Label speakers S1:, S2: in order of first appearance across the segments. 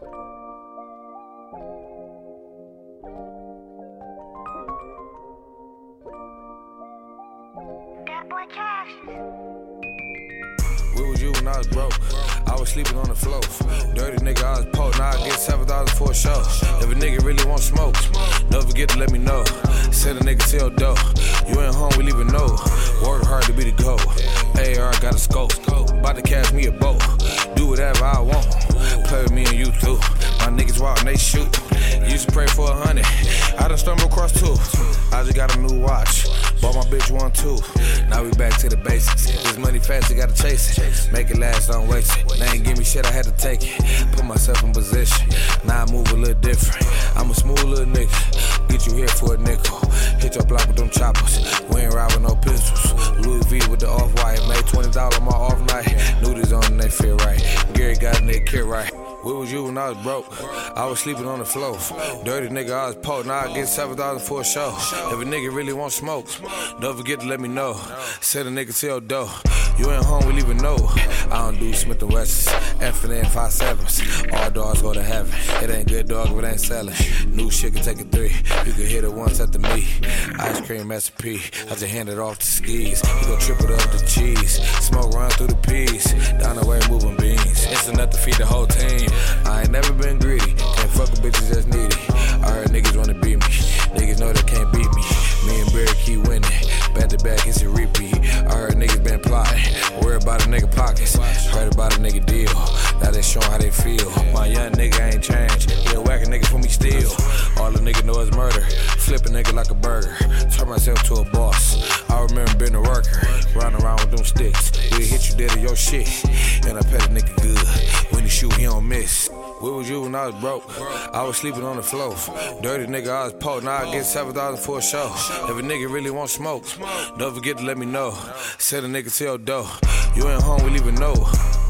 S1: Where was you when I was broke? I was sleeping on the floor. Dirty nigga, I was poor. Now I get 7,000 for a show. If a nigga really want smoke, don't forget to let me know. Send a nigga to your door. You ain't home, we leave a note. Work hard to be the GOAT. AR got a scope. About to catch me a boat. Do whatever I want. Play with me and you too. My niggas walk and they shoot. Used to pray for 100. I done stumbled across 2. I just got a new watch. Bought my bitch 1 too. Now we back to the basics. This money fast, you gotta chase it. Make it last, don't waste it. They ain't give me shit, I had to take it. Put myself in position. Now I move a little different. I'm a smooth little nigga. Get you here for a nickel. Hit your block with them choppers. We ain't robbing no pistols. Louis V with the off-white. Made $20 on my off night. Knew this on and they feel right. Gary got a nigga kid right. Where was you when I was broke? I was sleeping on the floor. Dirty nigga, I was poor. Now I get 7,000 for a show. If a nigga really want smoke, don't forget to let me know. Send a nigga to your door. You ain't home, we leave a note. I don't do Smith & Wessons, Infinite 5.7s. All dogs go to heaven. It ain't good dog, but it ain't selling. New shit can take a 3. You can hit it once after me. Ice cream SP. I just hand it off to skis. You gon' trip it up to cheese. Smoke run through the peas. Down the way moving beans. It's enough to feed the whole team. I ain't never been greedy. Can't fuck with bitches that's needy. I heard niggas wanna beat me. Niggas know they can't beat me. Me and Barry keep winning. Back to back, it's a repeat. I heard niggas been plotting. Worry about a nigga pockets. Heard about a nigga deal. Now they showing how they feel. My young nigga ain't changed. He a whack a nigga for me still. All the nigga know is murder. Flip a nigga like a burger. Turn myself to a boss. I remember being a worker. Riding around with them sticks. We hit you dead of your shit. And I pet a nigga good. When he shoot, he don't miss. Where was you when I was broke? I was sleeping on the floor. Dirty nigga, I was poor. Now I get 7,000 for a show. If a nigga really want smoke, don't forget to let me know. Send a nigga to your door. You ain't home, we leave a note.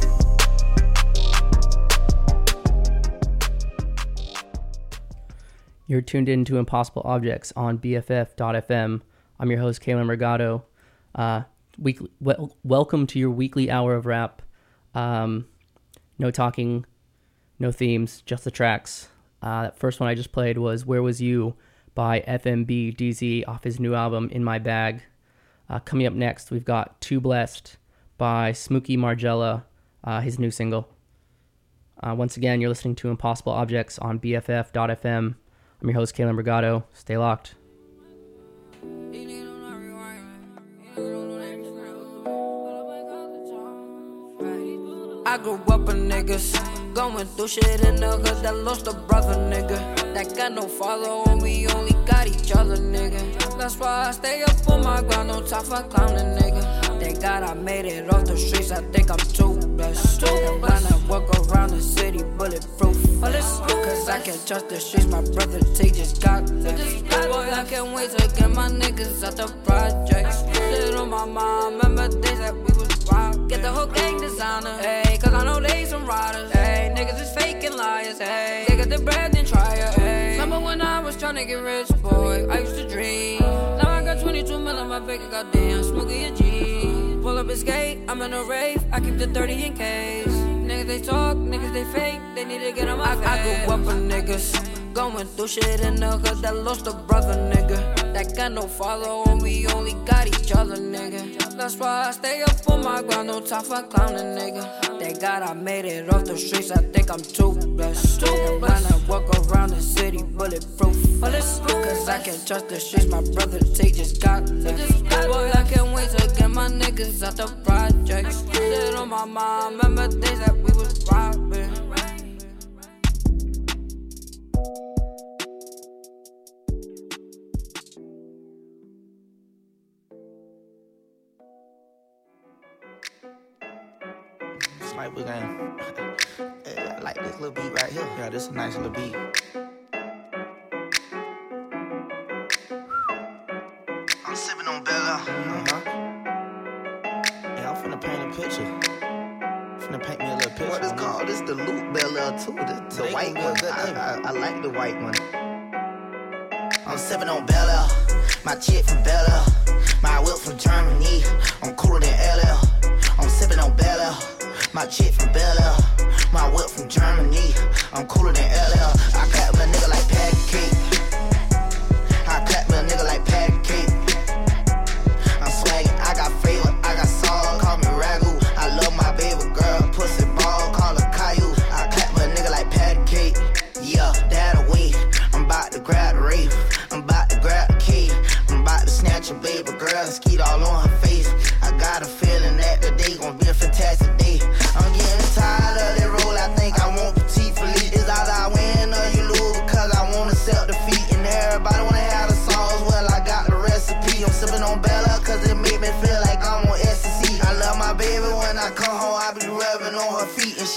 S2: You're tuned in to Impossible Objects on BFF.FM. I'm your host, Kalen Mergado. Welcome to your weekly hour of rap. No talking, no themes, just the tracks. That first one I just played was Where Was You by FMB DZ off his new album, In My Bag. Coming up next, we've got Too Blessed by Smokey Margella, his new single. Once again, you're listening to Impossible Objects on BFF.FM. I'm your host, Kalen Mergado. Stay locked.
S3: I grew up with niggas going through shit in the hood that lost a brother, nigga. That got no father and we only got each other, nigga. That's why I stay up on my ground, no time for clowning, nigga. Thank God I made it off the streets, I think I'm too blessed. And when I walk around the city, bulletproof. Cause I can't trust the streets, my brother T just got left. Boy, I can't wait to get my niggas out the projects. Shit on my mind, remember days that we was wild. Get the whole gang designer, hey, cause I know they some riders, hey. Niggas is faking liars, hey. They got the bread and try it, hey. Remember when I was tryna get rich, boy, I used to dream. Now I got 22 mil in my bank, goddamn, Smokey a G. Pull up and skate, I'm in a rave, I keep the 30 in case. Niggas they talk, niggas they fake, they need to get on my face. I grew up with niggas going through shit in the hood that lost a brother, nigga. That got no father and we only got each other, nigga. That's why I stay up on my ground, no time for clowning, nigga. Thank God I made it off the streets, I think I'm too blessed. And when I walk around the city, bulletproof. Cause I can't trust the streets, my brother T just got left. Boy, I can't wait to get my niggas out the projects. Shit on my mind, remember days that we was robbing.
S4: Like we're gonna I like this little beat right here. Yeah, this is a nice little beat. I'm sipping on Bella. Yeah, I'm finna paint a picture. Finna paint me a little picture. What is called? This the Loop Bella too. The white one. I like the white one. I'm sipping on Bella. My chick from Bella. My whip from Germany. I'm cooler than LL. I'm sipping on Bella. My chick from Bella, my whip from Germany. I'm cooler than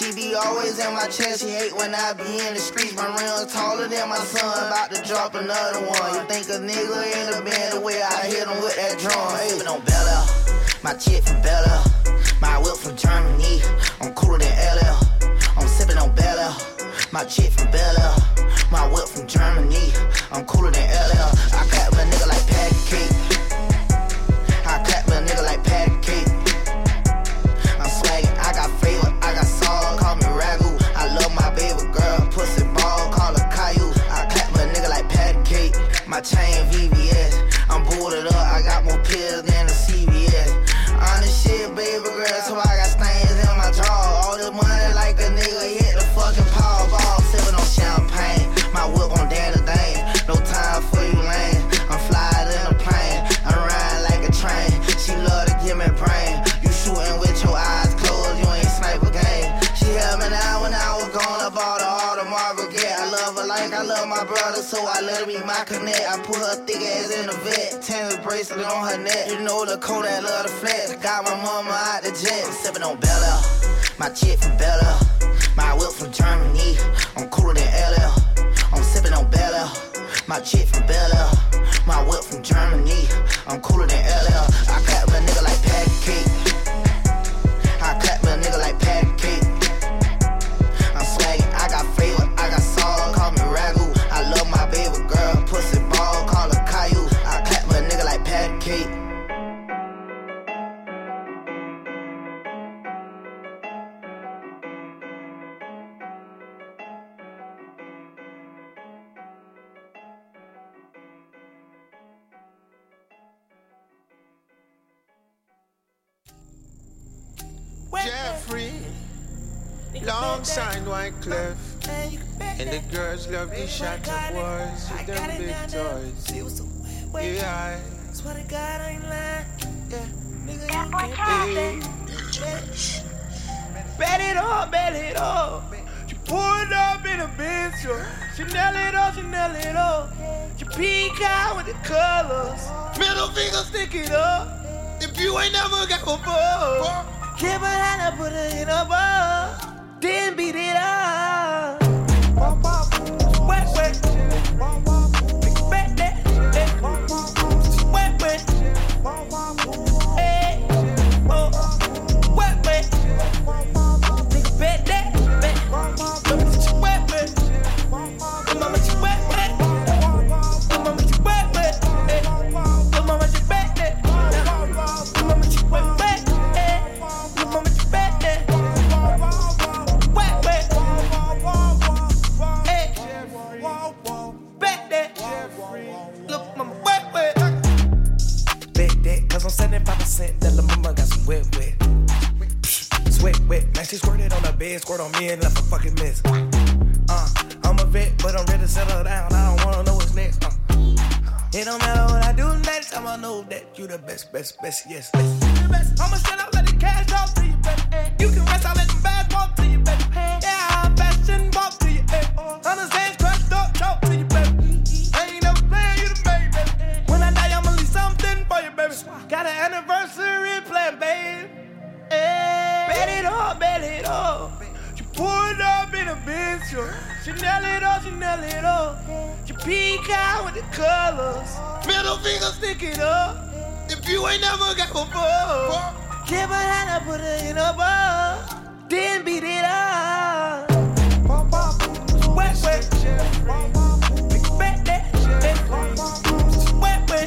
S4: She be always in my chest. She hate when I be in the streets. My rims taller than my son. About to drop another one. You think a nigga in the band the way I hit him with that drum? Hey, on Bella, my chick from Bella, my whip from Germany. I'm cooler than LL. I'm sipping on Bella, my chick from Bella, my whip from Germany. I'm cooler than LL. I clap a nigga like patty cake. I clap a nigga like patty cake. I'm swaggin', I got flavor, I got salt, call me Ragu. I love my baby girl, pussy ball, call her Caillou. I clap a nigga like patty cake. My chain VVS, I'm booted up, I got more pills than the CVS. Honest shit, baby girl, so I got stains in my jaw. All this money like a nigga hit the fucking Powerball. Sippin' on champagne, my whip on Dan the Dane. No time for you lame, I'm flying in a plane. I'm riding like a train, she love to give me brain. You shooting with your eyes closed, you ain't sniper game. She held me down when I was gone, I bought her all the Marvel Gay. I love her like I love my brother, so I let her be my connect. I put her thick ass in the vet, tennis bracelet on her neck. You know the code that love the flex. Got my mama out the jet, I'm sipping on Bella, my chick from Bella, my whip from Germany. I'm cooler than LL. I'm sipping on Bella, my chick from Bella, my whip from Germany. I'm cooler than LL. I clap a nigga like patty cake. I clap a nigga like patty cake. I'm swaggin', I got flavor, I got salt, call me Ragu. I love my baby girl, pussy ball, call her Caillou. I clap a nigga like patty cake.
S5: Jeffrey, alongside Wyclef, and the girls love the shot of boys with them big toys. Yeah,
S6: swear to God I ain't lying. Yeah, nigga, you can't bet it all, bet it all. She pulled up in a Benz, yo. She nail it all, she nail it all. She peek out with the colors. Middle finger, stick it up. If you ain't never got before. Give her hand, I put her in a ball. Then beat it up. Wet, wet. Big bet that. Wet, wet. Hey. Oh. Wet, wet. Big bet that. Wet, wet. Mama, she wet, wet. Mama, she wet, wet. Mama, she wet, wet. Mama, she wet, wet. Cause I'm 75% that la mama got some wet, wet. Sweat, wet. Man, she squirted on the bed, squirt on me and left a fucking mess. I'm a vet, but I'm ready to settle down. I don't wanna know what's next. It don't matter what I do next time, I know that you the best, best, best, yes. I'ma shut up, let the cash talk to you, baby. You can rest, I'll let them bags walk to you, baby. Yeah, I'll fashion walk to you, baby. Understand, crushed up, talk to you, baby. I ain't never playing you the baby. When I die, I'ma leave something for you, baby. Got an anniversary plan, baby. Hey. Bet it all, bet it all. She pulled up in a Benz, yo. She nail it all, she nail it all. She peek out with the colors. Middle finger, stick it up. If you ain't never got before. Give her hand, I put her in a ball. Then beat it up. Wet, wet. Big bet that. Wet, wet.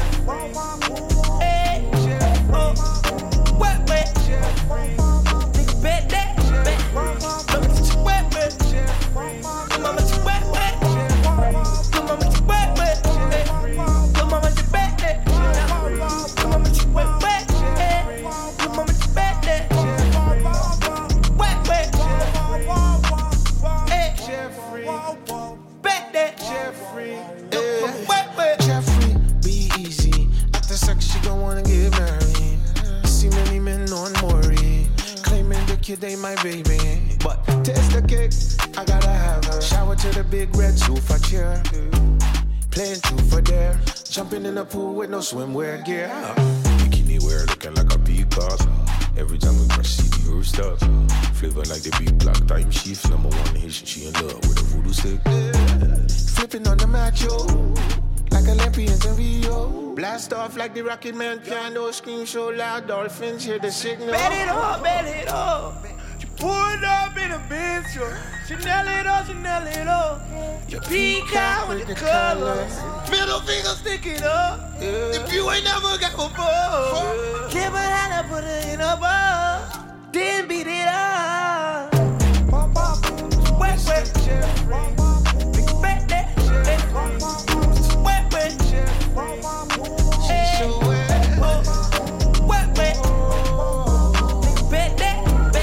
S6: Hey. Oh. Wet, wet. Big bet that. Wet, wet. Mama, she wet, wet. Mama, she wet, wet. Mama, she wet, that. Mama, she wet, wet. Mama, she wet, that. Wet, wet. Jeffrey, bet that. Jeffrey, wet, wet.
S5: Jeffrey, be easy. After sex, she gon' wanna get married. See many men on Maury, claiming the kid ain't my baby. But taste the cake, I gotta have her. Shower to the big red sofa chair. Playing truth or dare. Jumping in the pool with no swimwear gear.
S7: Bikini wear looking like a peacock. Every time we proceed,
S5: First up, flavor like the beat clock, time shift. Number one hit, she in love with a voodoo stick.
S7: Flipping on the macho, like Olympians in Rio. Blast off like the Rocket Man piano, scream so loud, dolphins hear the signal.
S6: Bet it up. She poured up in a bitch, yo. Chanel it up. You peek out with the colors. Middle finger stick it up. If you ain't never got before, give her hand and put her in a bar. Then beat it up. Wet. Big fat that. Wet. She's so wet. Wet. Bet that.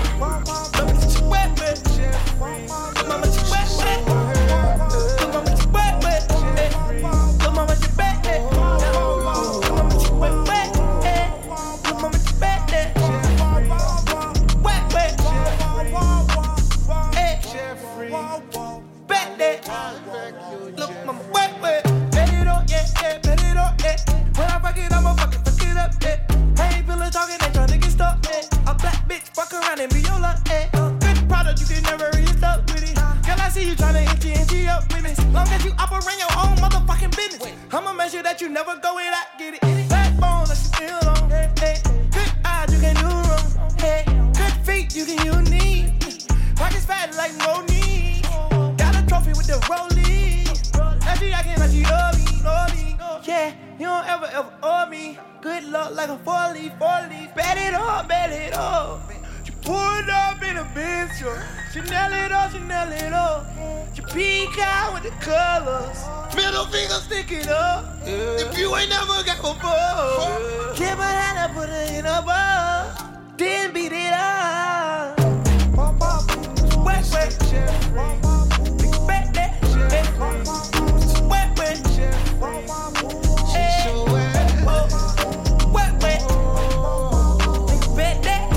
S6: And be your luck, good product, you can never restock with it. Girl, I see you tryna empty up with it. Long as you operate your own motherfucking business, I'ma make sure that you never go without get it. Backbone, that you still on. Good eyes, you can do wrong. Good feet, you can use. Pockets fat like Moni. Got a trophy with the rollie. Now she acting like she love me. Yeah, you don't ever owe me. Good luck like a four-leaf. Bet it up. Poured up in a bitch, yo. Chanel it up. You peek out with the colors. Middle finger stick it up. If you ain't never got before, give her hand and put her in a bar. Then beat it up. Wet. Big fat that. Wet. She's so wet. Wet. Bet that.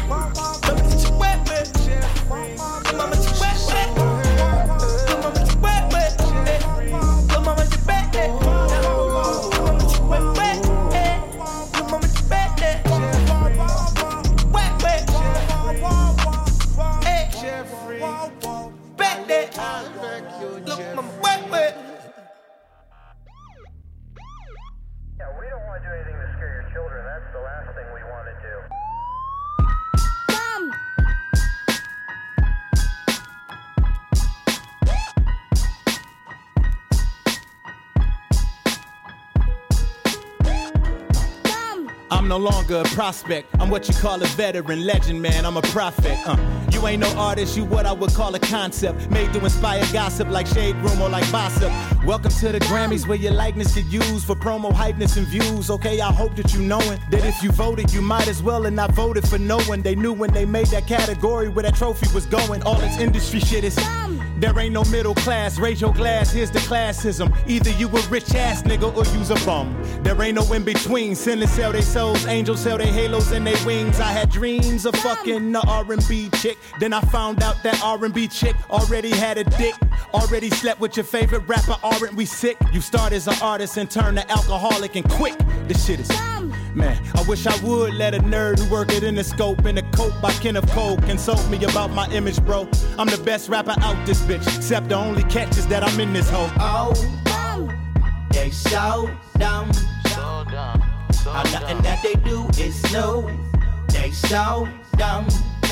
S8: I'm no longer a prospect. I'm what you call a veteran, legend, man. I'm a prophet. You ain't no artist, you what I would call a concept. Made to inspire gossip like Shade Room or like Bossip. Welcome to the Grammys where your likeness get used for promo, hypeness, and views. Okay, I hope that you knowin' that if you voted, you might as well and not voted for no one. They knew when they made that category where that trophy was going. All this industry shit is there ain't no middle class. Raise your glass, here's the classism. Either you a rich ass nigga or you's a bum. There ain't no in between. Sinners sell their souls, angels sell their halos and their wings. I had dreams of fucking the R&B chick. Then I found out that R&B chick already had a dick. Already slept with your favorite rapper, aren't we sick? You start as an artist and turn to alcoholic and quick. This shit is man, I wish I would let a nerd who work it in the scope in the coat by Kenneth Cole consult me about my image, bro. I'm the best rapper out this bitch, except the only catch is that I'm in this hoe.
S9: Oh, they so dumb. How nothing that they do is new. They so dumb.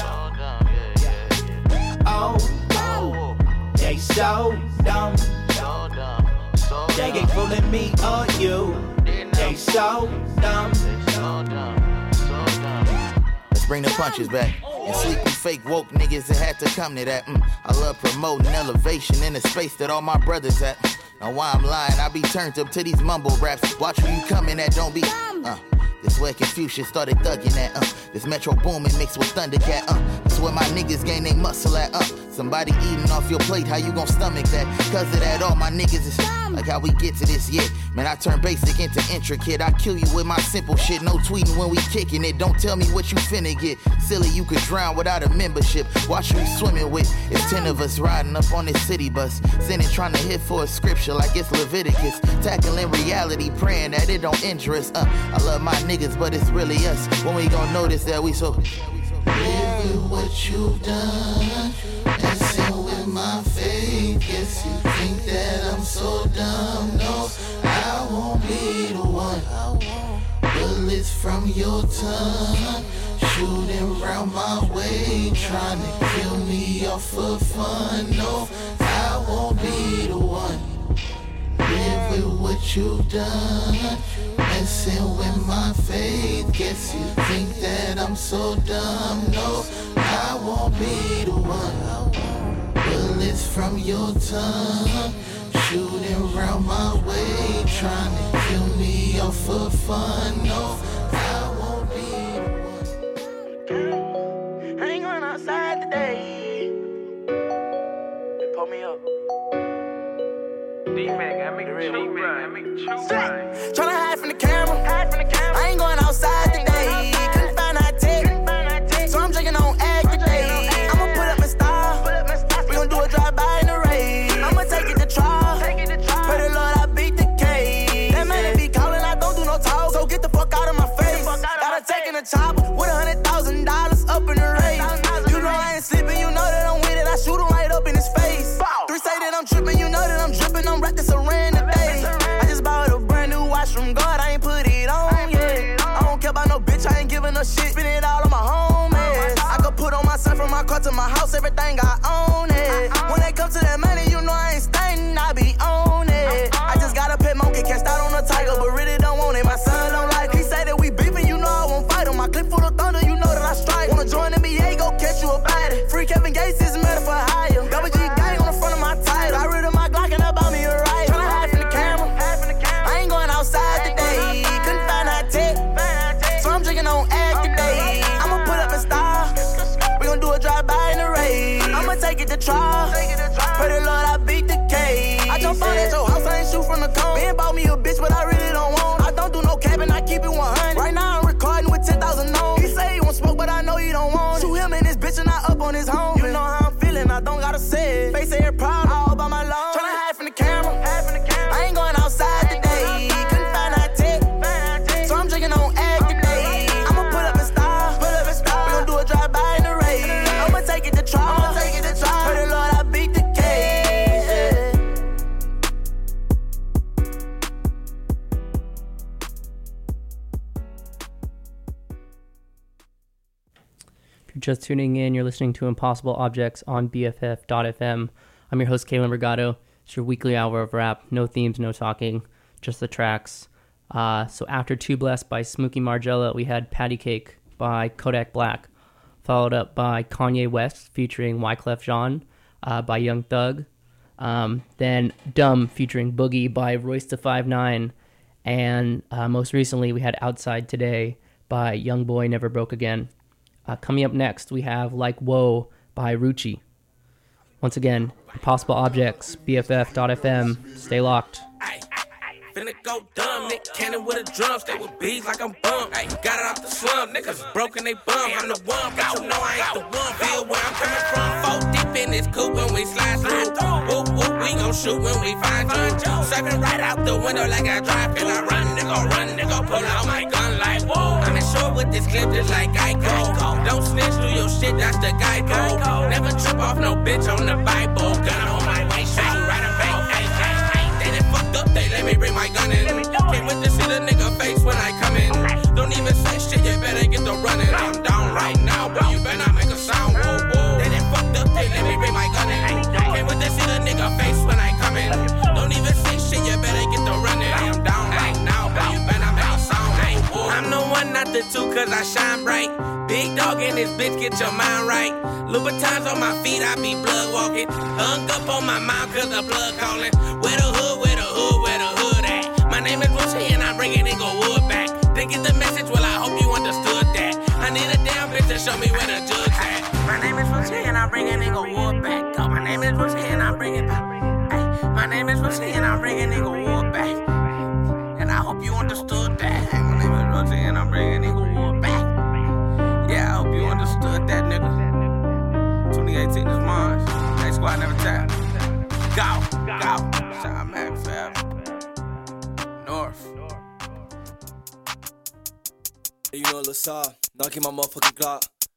S9: Oh, they so dumb. They ain't fooling me or you. They so dumb.
S4: Let's bring the punches back. And sleepy fake woke niggas that had to come to that. I love promoting elevation in the space that all my brothers at. Now why I'm lying, I be turned up to these mumble raps. Watch where you coming at, don't be. This where Confucius started thugging at. This Metro Boomin mixed with Thundercat. This where my niggas gain they muscle at. Somebody eating off your plate, how you gon' stomach that? Cause of that, all my niggas is like how we get to this, yeah. Man, I turn basic into intricate. I kill you with my simple shit. No tweeting when we kicking it. Don't tell me what you finna get. Silly, you could drown without a membership. Watch who you swimming with. It's 10 of us riding up on this city bus. Sinning trying to hit for a scripture like it's Leviticus. Tackling reality, praying that it don't injure us. I love my niggas, but it's really us. When we gon' notice that we so Live with what you've done, messing with my faith. Guess you think that I'm so dumb. No, I won't be the one. Bullets from your tongue, shooting round my way, trying to kill me off for fun. No, I won't be the one. Live with what you've done, messing with my faith. Guess you think that I'm so dumb. No, I won't be the one. Bullets from your tongue, shooting round my way, trying to kill me off for fun. No, I won't be the one. I ain't going outside today. Pull me up. Tryna hide from the camera. I ain't going outside today. Couldn't find our tech, so I'm drinking on egg today. I'ma put up my style. We gon' do a drive-by in the rain. I'ma take it to trial. Pray the Lord I beat the case. That man be calling, I don't do no talk, so get the fuck out of my face. Gotta take in a chopper with $100,000 up in the race. You know I ain't sleeping, you know that I'm with it. I shoot him right up in his face. 3 say that I'm tripping, you know that I'm dripping. I'm wrapped in saran today. I just bought a brand new watch from God, I ain't put it on yet. I don't care about no bitch, I ain't giving a shit. Spend it all on my homies. I could put on my son from my car to my house, everything I own it. When they come to that money, you know I ain't staying, I be on it. I just got a pet monkey, catch out on a tiger, but really don't want it. My son don't like it. He say that we beefing, you know I won't fight him. My clip full of thunder, you know that I strike. Wanna join NBA, go catch you a body. Free Kevin Gates is a matter for hire. Double G gang on the front of my title. Got rid of my Glock and I bought me a riot. Tryna hide from the camera. I ain't going outside today. Couldn't find our tech, so I'm drinking on egg today. I'ma put up a style. We gon' do a drive-by in the rain. I'ma take it to trial. Pray the Lord I beat the case. I jump out at your house, I ain't shoot from the cone. Ben bought me a bitch, but I really don't want. I don't do no capping, I keep it 100. Right now I'm recording with 10,000 on. He say he want smoke, but I know he don't want. Shoot him and his bitch and I up on his home. You know how I'm feeling, I don't gotta say it. Face air proud, all by my lawn. Tryna hide from the camera. I ain't going outside today. Couldn't find our tech, so I'm drinking on egg today. I'ma put up a style. We gon' do a drive-by in the rain. I'ma take it to trial. Pray the Lord I beat the case. Yeah.
S2: If you're just tuning in, you're listening to Impossible Objects on BFF.FM. I'm your host, Kalen Brigado. It's your weekly hour of rap. No themes, no talking, just the tracks. So after Too Blessed by Smokey Margella, we had Patty Cake by Kodak Black, followed up by Kanye West featuring Wyclef Jean by Young Thug. Then Dumb featuring Boogie by Royce da 5'9", and most recently we had Outside Today by Young Boy Never Broke Again. Coming up next, we have Like Whoa by Rucci. Once again, Impossible Objects, BFF.FM. Stay locked.
S1: Finna go dumb, Nick Cannon with a drum, stay with beats like I'm bummed. Ay, got it off the slum, niggas broken, they bum. I'm the one, but you know I ain't the one. Feel where I'm coming from. 4 deep in this coupe when we slide through. Whoop, whoop, we gon' shoot when we find you. Stepping right out the window like I drive, till I run, nigga, pull out my gun like whoa. I'm in short with this clip just like Geico. Don't snitch, do your shit, that's the Geico. Never trip off no bitch on the Bible. Gun on my waist, shoot you right in bang. They let me bring my gun in. Can't wait to see the nigga face when I come in. Don't even say shit, you better get the running. I'm down right now, but you better not make a sound. Whoa, whoa. They done fucked up, they let me bring my gun in. Can't wait to see the nigga face when I come in. Don't even say shit, you better get the running. I'm down right now, but you better not make a sound. I'm the one, not the two, cause I shine bright. Big dog in this bitch, get your mind right. Louboutins on my feet, I be blood walking. Hung up on my mouth, cause the blood calling. Where the hood, where the hood, where the hood at? My name is Rucci and I'm bringing nigga wood back. Didn't get the message, well I hope you understood that. I need a damn bitch to show me where the judge at. My name is Rucci and I'm bringing nigga wood back. Oh, my name is Rucci and I'm bringing, my name is Rucci and I'm bringing nigga wood back. And I hope you understood that. Hey, my name is Rucci and I'm bringing nigga wood back. Yeah, I hope you understood that, nigga. 2018 is mine. Hey, squad never tap. Go. Shout out Mac Fab. North.
S10: You know LaSalle, knocking my motherfucking Glock.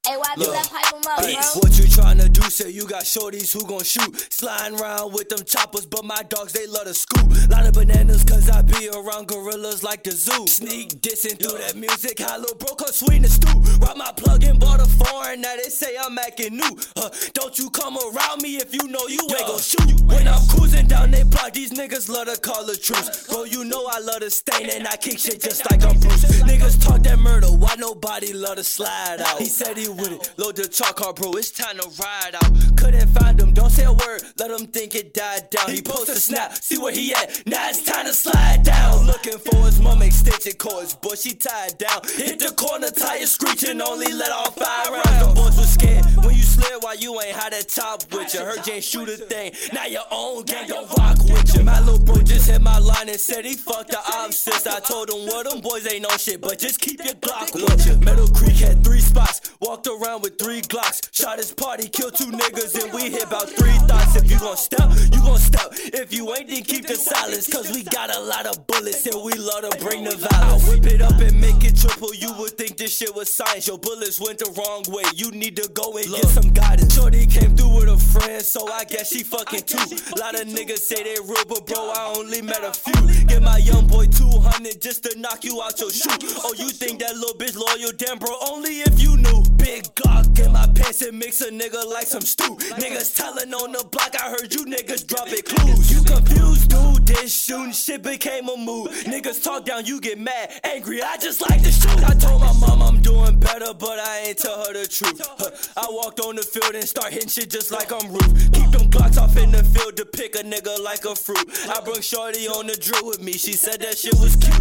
S3: Hey, why do that pipe 'em up,
S10: Hey,
S3: bro?
S10: what you tryna do? Say you got shorties who gon' shoot. Sliding around with them choppers, but my dogs, they love to scoop. Lot of bananas, cause I be around gorillas like the zoo. Sneak dissing through that music, how little bro come sweet in the stew. Rock my plug and bought a foreign, now they say I'm acting new. Don't you come around me if you know you ain't gon' shoot. When I'm cruising down they block, these niggas love to call a truce. Bro, you know I love to stain and I kick shit just like I'm Bruce. Niggas talk that murder, why nobody love to slide out? He said he with it, load the chalk car, bro, it's time to ride out. Couldn't find him, don't say a word, let him think it died down. He posted a snap, see where he at, now it's time to slide down. Looking for his mom extension cords, but she tied down. Hit the corner, tire screeching, only let off 5 rounds. The boys was scared when you slid while you ain't had that top with you. Heard you ain't shoot a thing, now your own gang don't rock with you. My little bro just hit my line and said he fucked the opposites. I told him, well, them boys ain't no shit, but just keep your Glock with you. Meadow Creek had 3 spots, walked around with 3 Glocks. Shot his party, killed 2 niggas, and we hit about 3 thoughts. If you gon' step, you gon' step. If you ain't, then keep the silence, cause we got a lot of bullets and we love to bring the violence. I whip it up and make it triple, you would think this shit was science. Your bullets went the wrong way, you need to go and get some guidance. Shorty came through with a friend, so I guess she fucking too. Lot of niggas say they real, but bro, I only met a few. Give my young boy 200 just to knock you out your shoe. Oh, you think that little bitch loyal? Damn, bro, only if you knew. Big Glock in my pants and mix a nigga like some stew. Niggas telling on the block, I heard you niggas dropping clues. You confused, dude, this shooting shit became a mood. Niggas talk down, you get mad, angry, I just like to shoot. I told my mom I'm doing better, but I ain't tell her the truth. I walked on the field and start hitting shit just like I'm Roof. Keep them Glocks off in the field to pick a nigga like a fruit. I brung shorty on the drill with me, she said that shit was cute.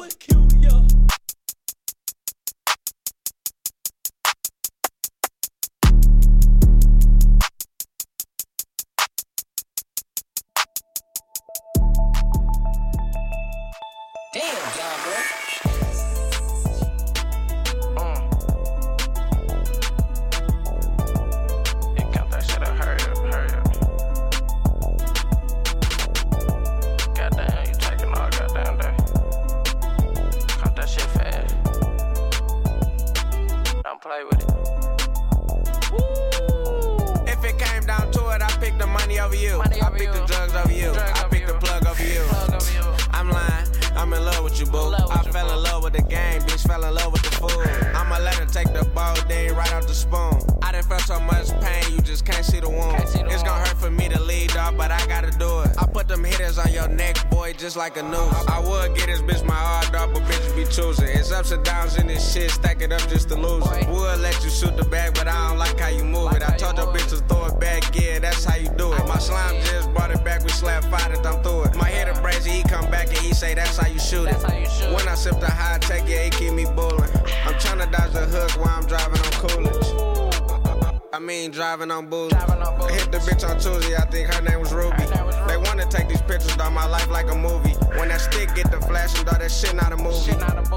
S3: Damn, John, bro.
S11: Yeah, count that shit up, hurry up, hurry up. Goddamn, you taking all goddamn day. Count that shit fast. Don't play with it.
S12: If it came down to it, I pick the money over you. I pick the drugs over you. I pick the plug over you. I'm lying, I'm in love with you, boo. I fell in love with the game, bitch fell in love with the food. I'ma let her take the ball, then right out the spoon. I done felt so much pain, you just can't see the wound. It's gonna hurt for me to lead, dog, but I gotta do it. I put them hitters on your neck, boy, just like a noose. I would get this bitch my hard dog, but bitches be choosing. It's ups and downs in this shit, stack it up just to lose it. Would let you shoot the bag, but I don't like how you move it. I told your bitch to throw it back, yeah, that's how you do it. My slime just brought it back, we slapped 5 and I'm through it. My hitter brazy, he come back and he say that's how you shoot it. When I sip the high tech, yeah, he keep me bullin'. I'm tryna dodge the hook while I'm driving on Coolidge. I mean driving on booze. I hit the bitch on Tuesday, I think her name was Ruby. They wanna take these pictures, dog, my life like a movie. When that stick get the flashing, dog, that shit not a movie.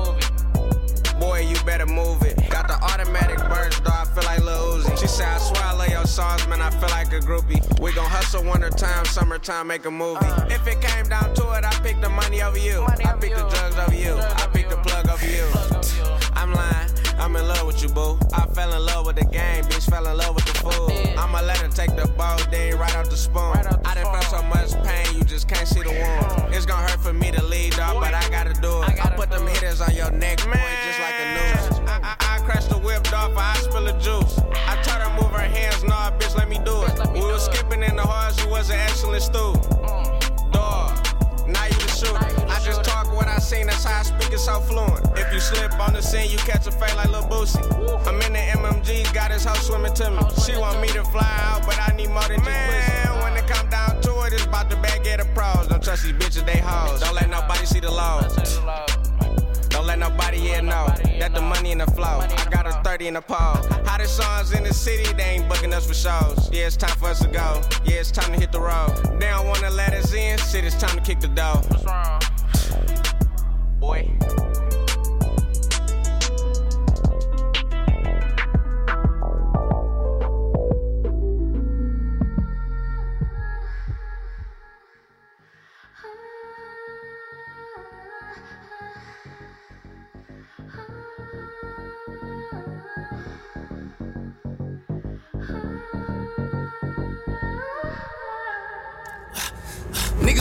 S12: Boy, you better move it. Got the automatic burst, dog, I feel like Lil Uzi. She said, I swear I love your songs, man, I feel like a groupie. We gon' hustle winter time, summertime, make a movie. If it came down to it, I pick the money over you. I pick the drugs over you. I pick the plug over you. I'm lying, I'm in love with you, boo. I fell in love with the game, bitch fell in love with the food. I'ma let her take the ball, then right out the spoon. I done felt so much pain, you just can't see the wound. It's gonna hurt for me to lead, dog, but I gotta do it. I put them hitters on your neck, boy, just like a noose. I crashed the whip, dog, for I spill the juice. I told her move her hands, nah, bitch, let me do it. We was skipping in the halls, you was an excellent student. Dog, now you the shooter. I just talk what I seen, that's how I speak it so fluent. If you slip on the scene, you catch a fade like Lil Boosie. I'm in the MMGs, got his hoe swimming to me. She want me to fly out, but I need more than just pussy. When it come down to it, it's about the bag of the pros. Don't trust these bitches, they hoes. Don't let nobody see the laws. Don't let nobody here know that the money in the flow. I got a 30 in the pole. Hottest songs in the city, they ain't booking us for shows. Yeah, it's time for us to go. Yeah, it's time to hit the road. They don't wanna let us in, shit, it's time to kick the door. What's wrong? Boy.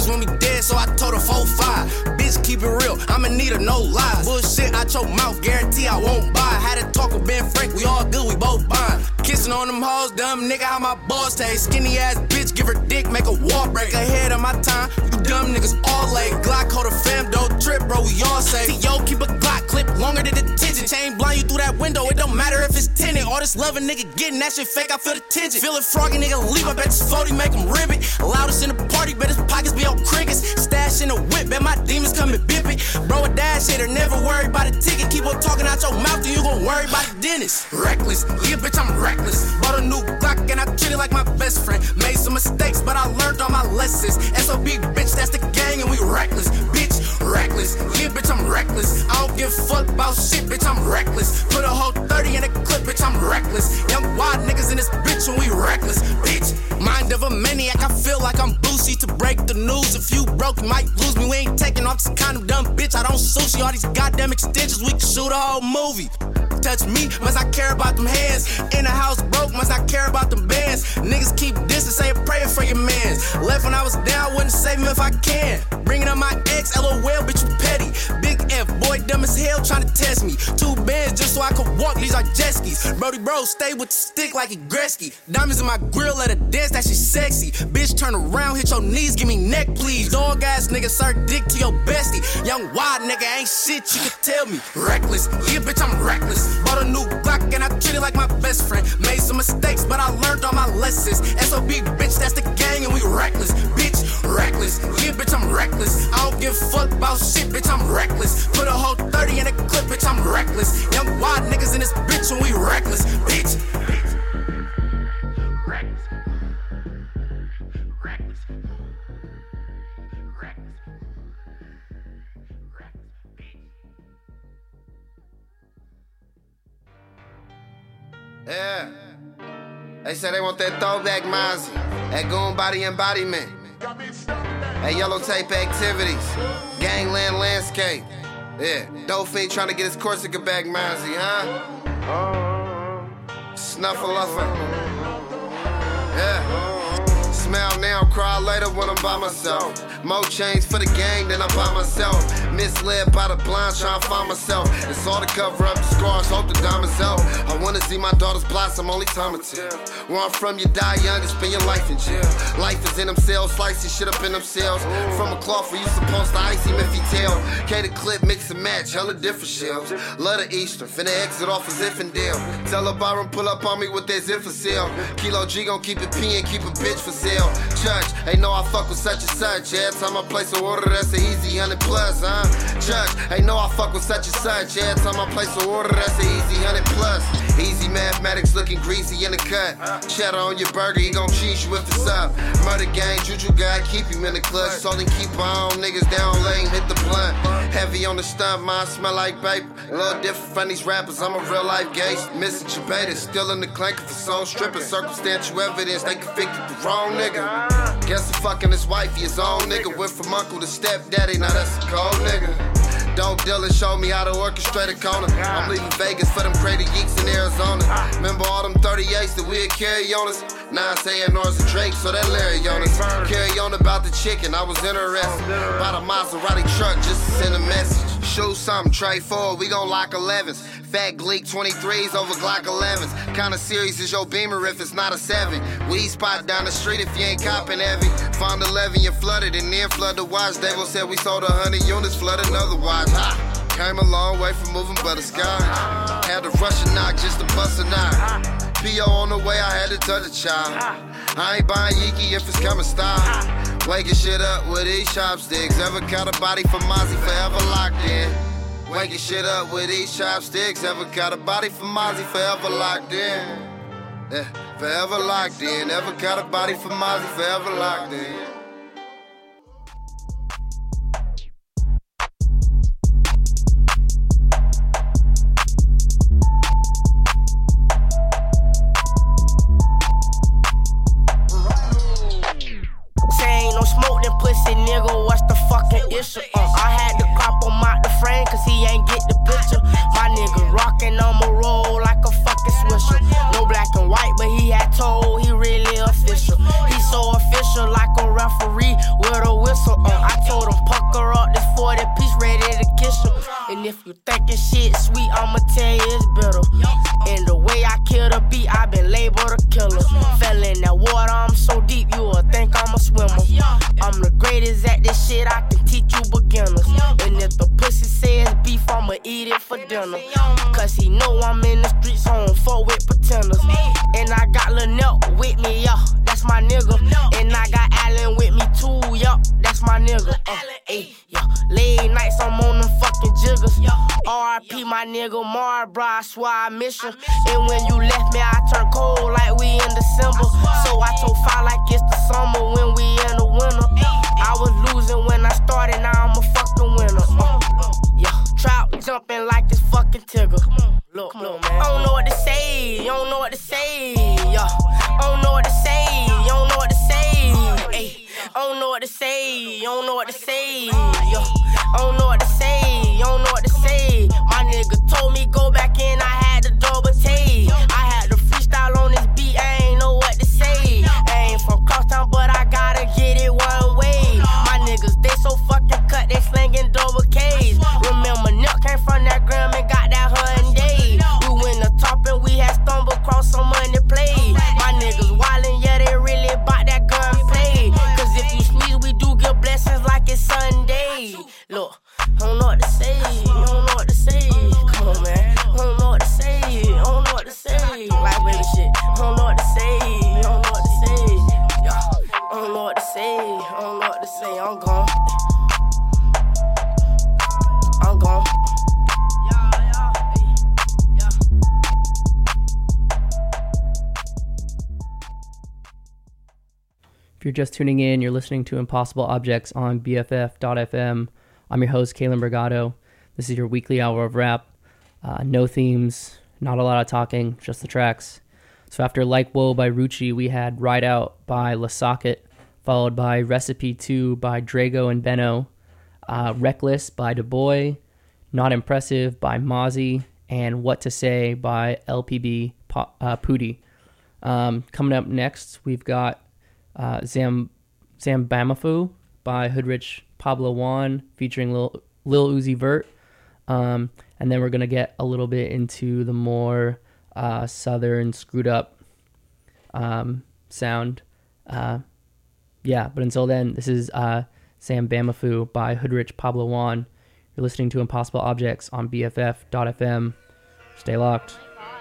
S13: niggas when we dead, so I told her 4-5. Bitch, keep it real, I'ma need her, no lies. Bullshit out your mouth, guarantee I won't buy. Had a talk with Ben Frank, we all good, we both buying. Kissing on them hoes, dumb nigga, how my balls taste. Skinny ass bitch, give her dick, make a wall break. Ahead of my time, you dumb niggas all late. Glock hold a fam, don't trip, bro, we all say. Yo, keep a Glock clip longer than the tension. Chain blind you through that window, it don't matter if it's tinted. All this love a nigga getting, that shit fake, I feel the tension. Feel it froggy, nigga leave, I bet this 40 make him ribbit. Loudest in the party, bet his pockets be on crickets. Stash in the whip, bet my demons come and bip it. Bro, a dash hitter, never worry about a ticket. Keep on talking out your mouth, then you gon' worry about the dentist. Reckless, yeah, bitch, I'm reckless. Bought a new Glock and I treat it like my best friend. Made some mistakes, but I learned all my lessons. SOB, bitch, that's the gang and we reckless. Bitch, reckless, yeah, bitch, I'm reckless. I don't give a fuck about shit, bitch, I'm reckless. Put a whole 30 in a clip, bitch, I'm reckless. Young wild niggas in this bitch and we reckless. Bitch, mind of a maniac, I feel like I'm Boosie to break the news. If you broke, you might lose me. We ain't taking off this kind of dumb bitch. I don't sushi, all these goddamn extensions, we can shoot a whole movie. Touch me, must I care about them hands. In the house broke, must I care about them bands. Niggas keep dissing, say a prayer for your mans. Left when I was down, wouldn't save him if I can. Bringing up my ex, LOL, bitch, you petty. Big F, boy, dumb as hell, trying to test me. 2 bands just so I could walk, these are jet skis. Brody bro, stay with the stick like he Gretzky. Diamonds in my grill, let her dance, that shit sexy. Bitch, turn around, hit your knees, give me neck, please. Dog ass nigga, serve dick to your bestie. Young wild nigga, ain't shit, you can tell me. Reckless, yeah, bitch, I'm reckless. Bought a new Glock and I treat it like my best friend. Made some mistakes, but I learned all my lessons. SOB, bitch, that's the gang and we reckless. Bitch, reckless, yeah, bitch, I'm reckless. I don't give a fuck about shit, bitch, I'm reckless. Put a whole 30 in a clip, bitch, I'm reckless. Young wild niggas in this bitch and we reckless. Bitch.
S14: Yeah. They say they want that throwback Mozzie, that goon body embodiment. That yellow tape activities, gangland landscape. Yeah, Dolphin trying to get his Corsica back Mozzie, huh? Snuffleupagus. Yeah. Smile now, cry later when I'm by myself. More chains for the gang than I'm by myself. Misled by the blind, trying to find myself. It's all to cover up the scars, hope the diamonds help. I wanna see my daughters blossom, only time will tell. Where I'm from, you die young and spend your life in jail. Life is in them cells, slicing shit up in them cells. From a cloth where you supposed to ice him if he tell. K the clip, mix and match, hella different shells. Love the Easter, finna exit off as Zinfandel. Tell a Byron pull up on me with that zip for sale. Kilo G gon' keep it P and keep a bitch for sale. Judge, ain't know I fuck with such and such. Every time I place an order, that's an easy 100 plus, huh? Judge, ain't know I fuck with such and such. Every time I place an order, that's an easy 100 plus. Easy mathematics looking greasy in the cut. Cheddar on your burger, he gon' cheese you if it's up. Murder gang, juju guy, keep him in the clutch. So then keep on niggas down lane, hit the blunt. Heavy on the stunt, mine smell like paper. A little different from these rappers, I'm a real life gangster. Missing your beta, still in the clanker for soul stripping. Circumstantial evidence, they convicted the wrong nigga. Guess he fucking his wifey, his own nigga. Went from uncle to stepdaddy, now that's a cold nigga. Dope dealer showed me how to orchestrate a corner. I'm leaving Vegas for them crazy geeks in Arizona. Remember all them 38s that we'd carry on us? Now I'm saying Norris and Drake, so that Larry on us. Carry on about the chicken, I was interested. Bought a Maserati truck just to send a message. Shoot something, trade forward, we gon' lock 11s. Fat Gleek 23s over Glock 11s. Kinda serious is your Beamer if it's not a 7. Weed spot down the street if you ain't copping heavy. Found 11, you flooded and then flood the watch. Davo said we sold 100 units, flood another watch. Ha! Came a long way from moving but the sky. Had to rush a knock just to bust a knock. P.O. on the way, I had to touch a child. I ain't buying Yeeky if it's coming style. Waking shit up with these chopsticks. Ever caught a body for Mozzie, forever locked in. Waking shit up with these chopsticks. Ever caught a body for Mozzie, forever locked in. Yeah, forever locked in. Ever caught a body for Mozzie, forever locked in.
S15: I had to crop him out the frame cause he ain't get the picture. My nigga rockin' on my roll like a fucking swisher. No black and white, but he had told he really official. He so official like a referee with a whistle. If you thinking shit sweet, I'ma tell you it's bitter. And the way I kill the beat, I been labeled a killer. Fell in that water, I'm so deep, you will think I'm a swimmer. I'm the greatest at this shit, I can teach you beginners. And if the pussy says beef, I'ma eat it for dinner. Cause he know I'm in the streets, so I don't fuck with pretenders. And I got Lil Nelk with me, yo, that's my nigga. And I got Allen with me too, yo, that's my nigga. Yo, late nights, I'm on them fucking jiggers. R.I.P. my nigga Marbra, I swear I miss you. And when you left me, I turned cold like we in December. So I told fire like it's the summer when we in the winter. I was losing when I started, now I'm a fucking winner. Trout jumping like it's fucking Tigger. Look, man. I don't know what to say, you don't know what to say. I don't know what to say, you don't know what to say. I don't know what to say, you don't know what to say. I don't know what to say, you don't know what to say. My nigga told me go back in, I had to double take. I had to freestyle on this beat, I ain't know what to say. I ain't from Crosstown, but I gotta get it one way. My niggas, they so fucking cut, they slinging double K's. Remember, Nip came from that gram and got that Hyundai. We in the top and we had stumbled across some money played. My niggas wildin', yeah, they really bought that gun play. Cause if you sneeze, we do get blessings like it's Sunday. Look, I don't know what to say, I don't know what to say. Come on, man, I don't know what to say, I don't know what to say. Like baby shit, I don't know what to say, I don't know what to say. I don't know what to say, I don't know what to say. I'm gone. I'm gone.
S2: If you're just tuning in, you're listening to Impossible Objects on BFF.FM. I'm your host, Kalen Brigado. This is your weekly hour of rap. No themes, not a lot of talking, just the tracks. So after Like Whoa by Rucci, we had Ride Out by La Socket, followed by Recipe 2 by Drago and Benno, Reckless by Du Bois, Not Impressive by Mozzie, and What to Say by LPB Pootie. Coming up next, we've got Zambamafu by Hoodrich Pablo Juan featuring Lil Uzi Vert. And then we're going to get a little bit into the more southern screwed up sound. But until then, this is Zambamafu by Hoodrich Pablo Juan. You're listening to Impossible Objects on BFF.FM. Stay locked.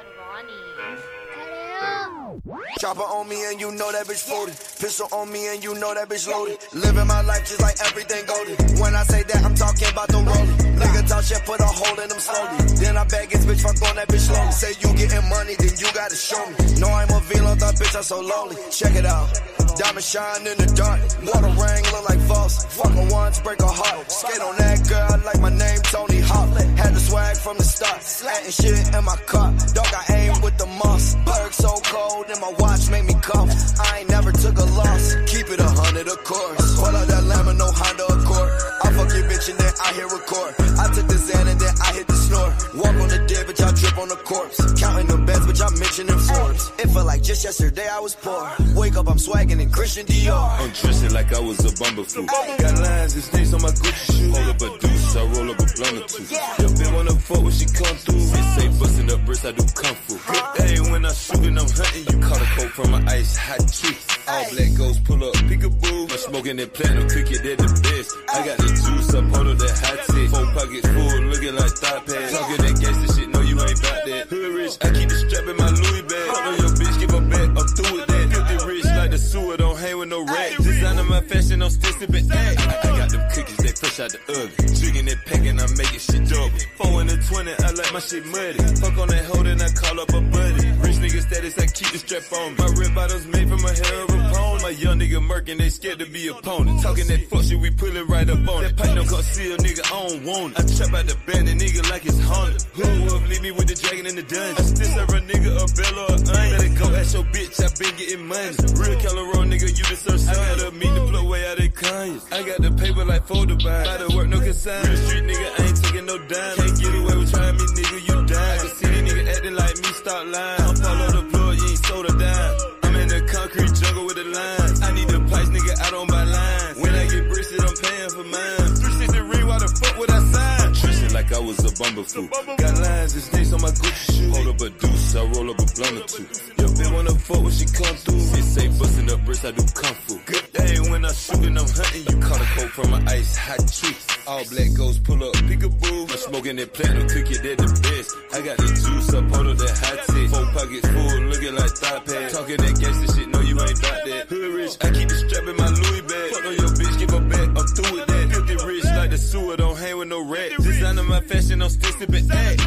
S16: Chopper on me and you know that bitch floated. Pistol on me and you know that bitch loaded. Living my life just like everything golden. When I say that, I'm talking about the rolling. Nigga talk shit, put a hole in them slowly. Then I bag his bitch, fuck on that bitch slowly. Say you getting money, then you gotta show me. No, I'm a villain, that bitch, I'm so lonely. Check it out. Diamond shine in the dark. Water ring look like false. Fuck her once, break her heart. Skate on that girl like my name Tony Hawk. Had the swag from the start. Slatting shit in my car. Dog, I aim with the moss. Berg so cold and my watch made me cough. I ain't never took a loss. Keep it 100 of course. Pull out that Lambo, no Honda Accord. I fuck your bitch and then I hit record. I took the Xan and then I hit the snore. Walk on the dead, bitch, I drip on the corpse. Counting the beds, bitch, I'm mentioning Forbes. It felt like just yesterday I was poor. Wake up, I'm swagging in Christian Dior.
S17: I'm dressing like I was a bumblefoot. Got lines and stains on my Gucci shoes. Hold up a deuce, I roll up a blunt or two. Your bitch wanna fuck when she come through. Bitch say bustin' up bricks, I do kung fu. Good day when I shoot and I'm hunting. You caught a coat from my ice hot treats. All black ghosts pull up, peekaboo. I'm smoking that platinum cookie, they're the best. I got the juice up, hold up that hot tip. 4 pockets full, looking like thigh pads. Talking that gangsta shit, no you ain't bout that. Hood rich, I keep the strap in my Louis bag. Fuck on your bitch, give her back, I'm through with that. Filthy rich like the sewer, don't hang with no rat. Designer my fashion, I'm still sipping act. I got them cookies, they fresh out the oven. Drinking that pack and I'm making shit double. 4 in the 20, I like my shit muddy. Fuck on that hoe, then I call up a buddy. Rich nigga status, I keep the strap on me. My red bottles made from a hair of a pony. My young nigga murking, they scared to be opponent. Talking that fuck shit, we pull it right up on it. That pipe don't conceal, nigga, I don't want it. I trap out the band, and nigga like it's haunted. Who up, leave me with the dragon in the dungeon. I still serve a nigga a bell or a onion. Let it go, ask your bitch, I been getting money. Real Calero, nigga, you deserve something. I gotta meet the plug way out of Kanye. I got the paper like folder by. By the work, no consign. Real street nigga, I ain't taking no dime. Can't get away with trying me, nigga, you die. I can see these nigga acting like me, stop lying. I'm follow the plug, you ain't sold a dime. I'm in the concrete jungle with the lines. I need the price, nigga, I don't buy lines. When I get bricks, I'm paying for mine. 360 ring, why the fuck would I sign? Tristan like like I was a bumblefool. Got lines and snakes on my Gucci shoe. Hold up a deuce, I roll up a blunt or two. Your bitch wanna fuck when she come through. She say bustin' up bricks, I do kung fu. Good day when I shoot and I'm hunting you. Caught a cold from my ice, hot treats. All black ghosts pull up, peekaboo. I'm smoking that platinum cookie, they're the best. I got the juice up, hold up that hot tip. 4 pockets full, looking like thigh pad. Talking that gangsta shit, no you ain't bout that. Hood rich, I keep the strap in my Louis bag. Fuck on your bitch, give her back, I'm through with that. Filthy rich like the sewer, don't hang with no rat. Design of my fashion, I'm still sipping act.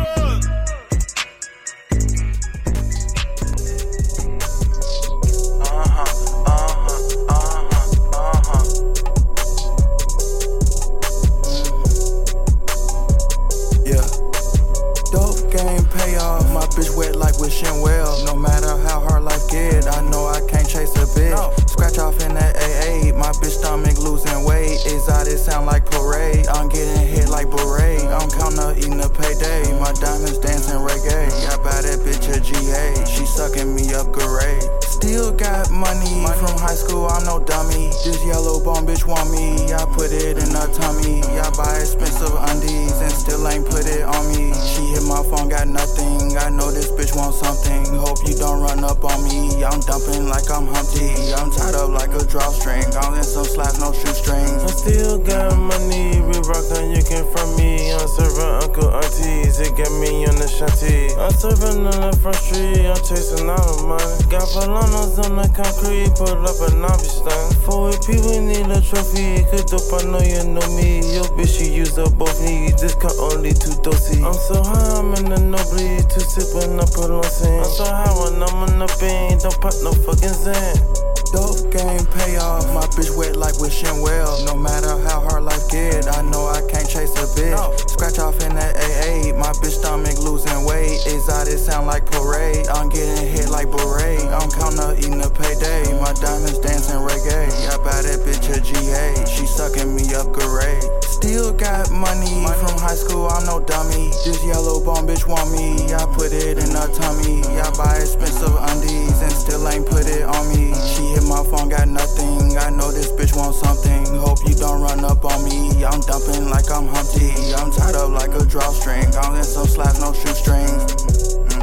S18: My bitch wet like wishing well. No matter how hard life get, I know I can't chase a bitch. Scratch off in that AA, my bitch stomach losing weight. Exotic sound like parade, I'm getting hit like beret. I'm counting eating a payday, my diamonds dancing reggae. I buy that bitch a GA, she sucking me up great. Still got money from high school, I'm no dummy. This yellow bone bitch want me, I put it in her tummy. I buy expensive undies and still ain't put it on me. She hit my phone, got nothing, I know this bitch want something. Hope you don't run up on me, I'm dumping like I'm Humpty. I'm tied up like a drawstring, I'm in some slaps, no shoestrings.
S19: I still got money, we rockin', you can from me. I'm serving uncle aunties, it got me on the shanty. I'm serving on the front street, I'm chasing all the money. Got Polanos on the concrete, pull up and I'll be stunned. 4 people need a trophy, could dope, I know you know me. Yo bitch, you use up both knees, this cut only 2 dosey. I'm so high, I'm in the no bleed, 2 sippin' up a long scene. I'm so high when I'm in the bean, don't pop no fucking zen.
S18: Dope game pay off, my bitch wet like wishing well. No matter how hard life get, I know I can't chase a bitch. Scratch off in that AA, my bitch stomach losing weight. Exotic sound like parade, I'm getting hit like beret. I'm counting eating a payday, my diamonds dancing reggae. I buy that bitch a GA, she sucking me up great. Still got money from high school, I'm no dummy. This yellow bone bitch want me, I put it in her tummy. I buy expensive undies and still ain't put it on me. She hit my phone, got nothing, I know this bitch want something. Hope you don't run up on me, I'm dumping like I'm Humpty. I'm tied up like a drawstring, I'm in some slaps, no shoestrings.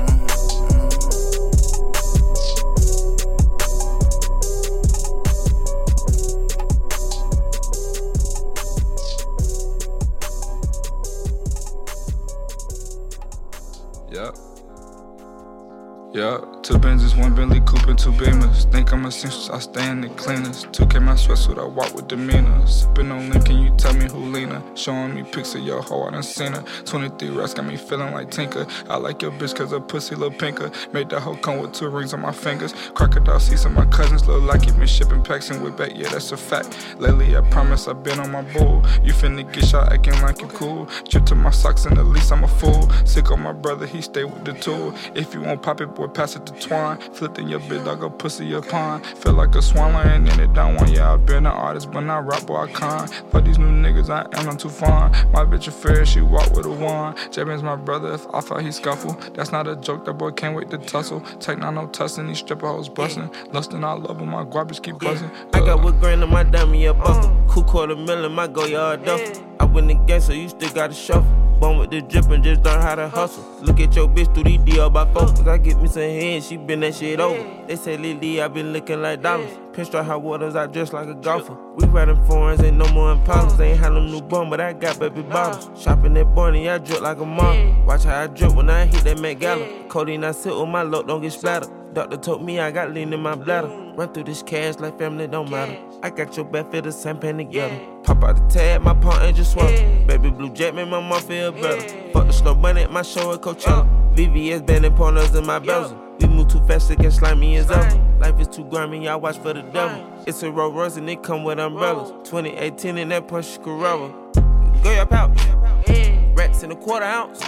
S20: Yeah, 2 Benzes, 1 Bentley Coupe and 2 Beamers. Think I'm essentials, I stay in the cleaners. 2K my sweatsuit, I walk with demeanor. Sippin' on Lincoln, you tell me who Lena. Showing me pics of your hoe, I done seen her. 23 rats got me feeling like Tinker. I like your bitch cause her pussy look pinker. Made that hoe come with 2 rings on my fingers. Crocodile seats on my cousins look like you been shipping packs and whip back, yeah that's a fact. Lately I promise I been on my bull. You finna get shot acting like you cool. Drip to my socks and at least I'm a fool. Sick on my brother, he stay with the tool. If you won't pop it, boy, pass it to Twine. Flipping your bitch like a pussy a pond. Feel like a swan laying in it down one. Yeah, I been an artist, but not rap, boy, I can't. For these new niggas, I am not too fine. My bitch a fair, she walk with a wand. Jabin's my brother, if I thought he scuffle. That's not a joke, that boy can't wait to tussle. Take not no tussling, these stripper hoes bustin'. Lustin', I love him, my guapers keep buzzing.
S19: I got what grand on my dummy, a buckle. Cool $250,000, my go yard duffel. I win the game, so you still gotta shuffle. Born with the drip and just learn how to hustle. Look at your bitch through these DL by 4. Cause I get me some head, she been that shit over. They say Lily, I been looking like dollars. Pinstripe hot waters, I dress like a golfer. We riding foreigns, ain't no more Impalas. Ain't had no new bum, but I got baby bottles. Shopping that Barney, I drip like a model. Watch how I drip when I hit that Met Gala. Codeine, I sit with my luck, don't get splattered. Doctor told me I got lean in my bladder. Run through this cash like family don't matter. I got your back for the same pen together. Pop out the tag, my pawn ain't just swallow. Baby blue jet make my mom feel better. Fuck the slow bunny at my show at Coachella. VVS banding pornos in my bezel. We move too fast to get slimy and Zelda. Life is too grimy, I watch for the devil. It's a Rolls Royce and it come with umbrellas. 2018 in that Porsche Carrera. Go your pouch. Racks in a quarter ounce.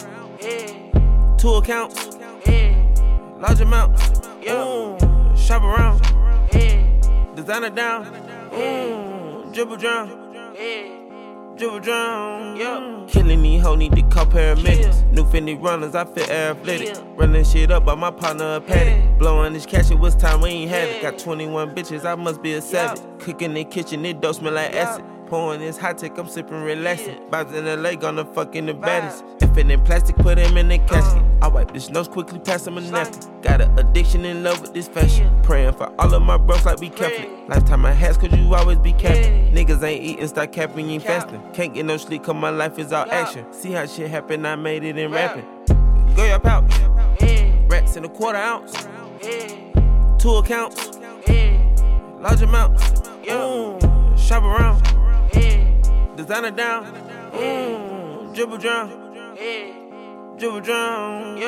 S19: 2 accounts. Large amounts. Shop around. Designer down. Dribble drown. Dribble drown. Killing these hoes, need to call paramedics. New Fendi runners, I feel athletic. Running shit up by my partner a paddock. Blowing this cash, it was time we ain't had it. Got 21 bitches, I must be a savage. Cooking in the kitchen, it don't smell like acid. Pouring this hot take, I'm sipping relaxing. Bounce in LA, gonna fuck in the baddest. Tiffin in plastic, put him in the casket. I wipe this nose quickly, pass him a napkin. Got an addiction in love with this fashion. Praying for all of my bros like we Catholic. Lifetime of hats, cause you always be capping. Niggas ain't eating, start capping, you ain't fasting. Can't get no sleep, cause my life is all action. See how shit happen, I made it in rapping. Go your pouch. Rats in a quarter ounce. 2 accounts. Large amounts. Shop around. Designer down. Dribble drown. Dribble drown.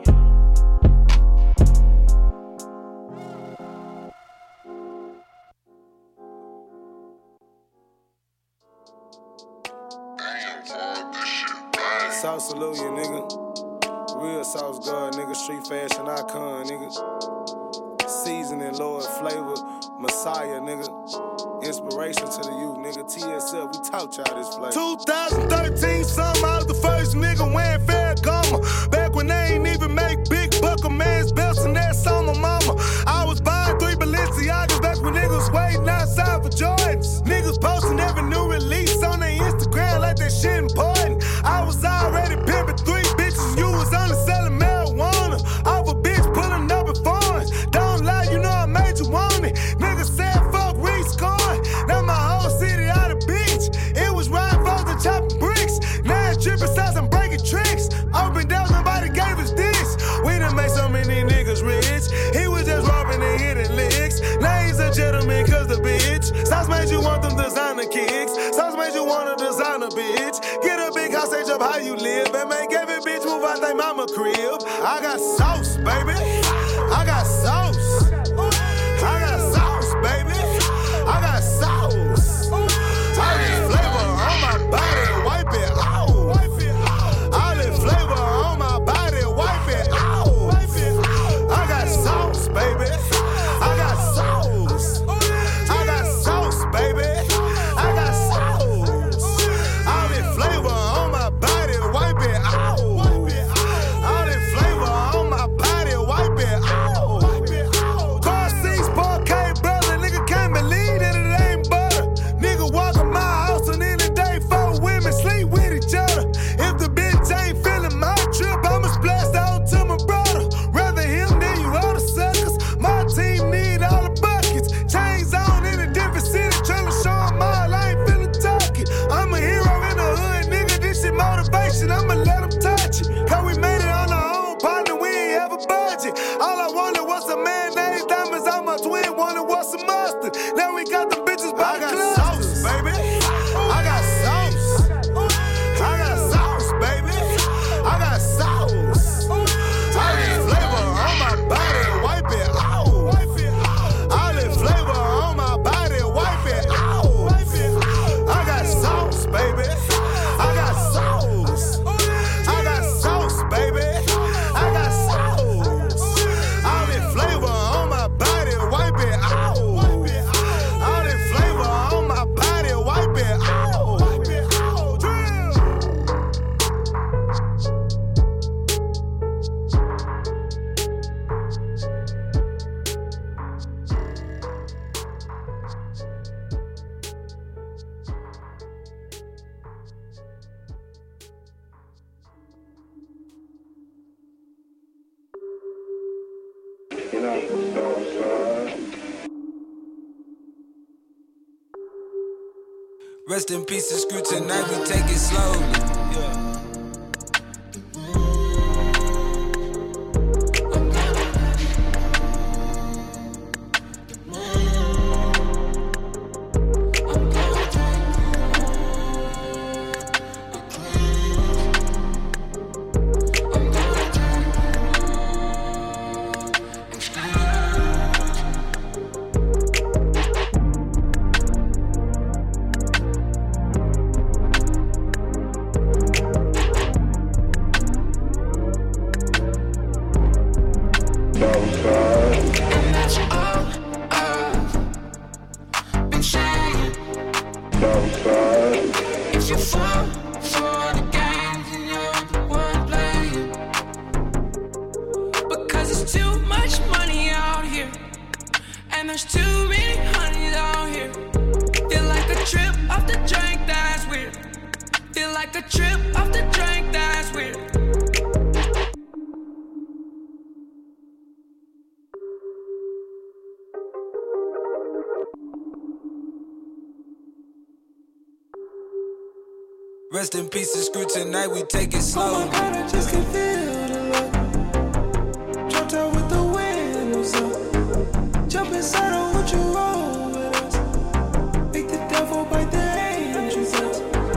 S21: South salute you, nigga. Real South God, nigga. Street fashion icon, nigga. Seasoning, Lord, flavor, Messiah, nigga. Inspiration to the youth, nigga. TSF, we taught y'all this flavor. 2013, something, I was the first nigga wearing Ferragamo. Back when they ain't even make big buckle man's belts, and that's on my mama. I was buying 3 Balenciagas back when niggas waiting outside for Jordans. Niggas posting every new release on their Instagram like that shit important. I was already pimping 3 bitches, you was only selling marijuana. Off a bitch pulling up in foreigns. Don't lie, you know I made you want it. Niggas said fuck rescoring. Now my whole city out of bitch. It was riding folks and chopping bricks. Now it's tripping sides and breaking tricks. Open doors, nobody gave us this. We done made so many niggas rich. He was just robbing and hitting licks. Now he's a gentleman cause the bitch. Sauce made you want them designer kicks. Sauce made you want a designer bitch. Get a big house, age up how you live. And make every bitch move out they mama crib. I got sauce, baby. I got sauce. I got sauce, baby. I got sauce. Olive flavor on my body, wipe it out. Olive flavor on my body, wipe it out. I got sauce, baby. I got sauce. I got sauce, baby. I got sauce. Olive flavor on my body, wipe it out. Olive flavor on my body, wipe it out. Car seats, 4K brother, nigga can't believe that it ain't butter. Nigga walk in my house and in the day 4 women sleep with each other. If the bitch ain't feeling my trip, I'ma splash out to my brother. Rather him than you other suckers. My team need all the buckets. Chains on in a different city, tryna show 'em all I ain't feeling talking. I'm a hero in the hood, nigga. This shit motivation. I'ma let 'em touch it. Cause we made it on our own, partner. We ain't have a budget. All I wanted was some mayonnaise, diamonds on my twin. Wanted was some mustard. Now we got them bitches by the clusters. I got sauce, baby. I got sauce. I got sauce, baby. I got sauce. Olive flavor on my body, wipe it out. Olive flavor on my body, wipe it out. I got sauce, baby. I got sauce. I got sauce, baby. I got sauce. Olive flavor on my body, wipe it out. Olive flavor on my body, wipe it out.
S22: Rest in peace to Screw, tonight we take it slowly. Yeah.
S3: feel like a trip off the drink that's weird.
S22: Rest in peace to Screw tonight, we take it slow.
S6: Oh my God, I just can feel the love. Dropped out with the windows up. Jump inside, I want you roll with us. Make the devil bite the angels up.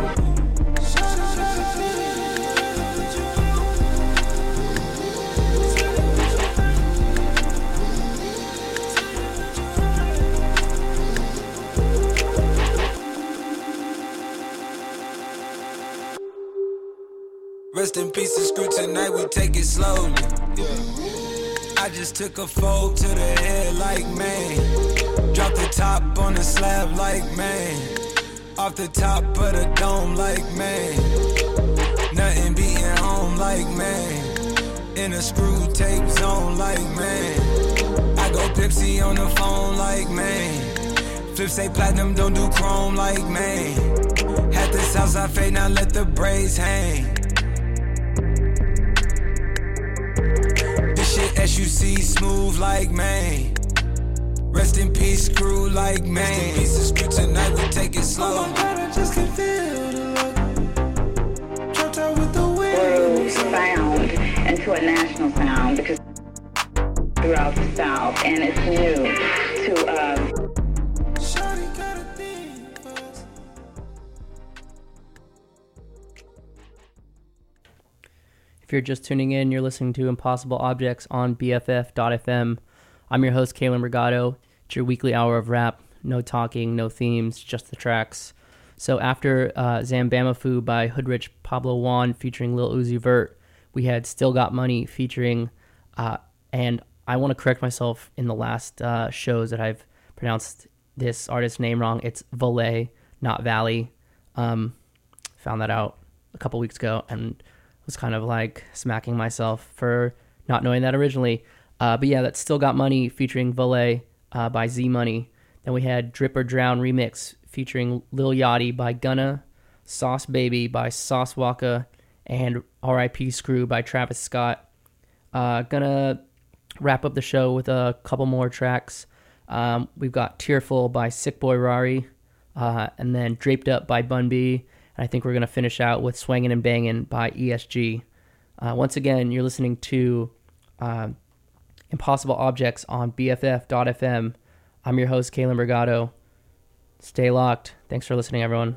S22: Rest in peace to Screw tonight, we take it slowly. I just took a fold to the head like man. Drop the top on the slab like man. Off the top of the dome like man. Nothing beating home like man. In a screw tape zone like man. I go Pepsi on the phone like man. Flip say platinum, don't do chrome like man. Had the Southside fade, now let the braids hang. SUC smooth like man. Rest in peace, Screw like man. Rest in peace, Screw tonight, we take it slow.
S6: Oh my God, I just can feel the love. Dropped out with the wind.
S5: Sound into a national sound because throughout the South, and it's new to
S2: If you're just tuning in, you're listening to Impossible Objects on BFF.FM. I'm your host, Kalen Regato. It's your weekly hour of rap. No talking, no themes, just the tracks. So after Zambamafu by Hoodrich Pablo Juan featuring Lil Uzi Vert, we had Still Got Money featuring, and I want to correct myself in the last shows that I've pronounced this artist's name wrong. It's Valet, not Valley. Found that out a couple weeks ago, and was kind of like smacking myself for not knowing that originally. But yeah, that's Still Got Money featuring Valet by Z Money. Then we had Drip or Drown remix featuring Lil Yachty by Gunna, Sauce Baby by Sauce Walka, and R.I.P. Screw by Travis Scott. Gonna wrap up the show with a couple more tracks. We've got Tearful by Sick Boy Rari, and then Draped Up by Bun B. And I think we're going to finish out with Swangin' and Bangin' by ESG. Once again, you're listening to Impossible Objects on BFF.FM. I'm your host, Kalen Brigado. Stay locked. Thanks for listening, everyone.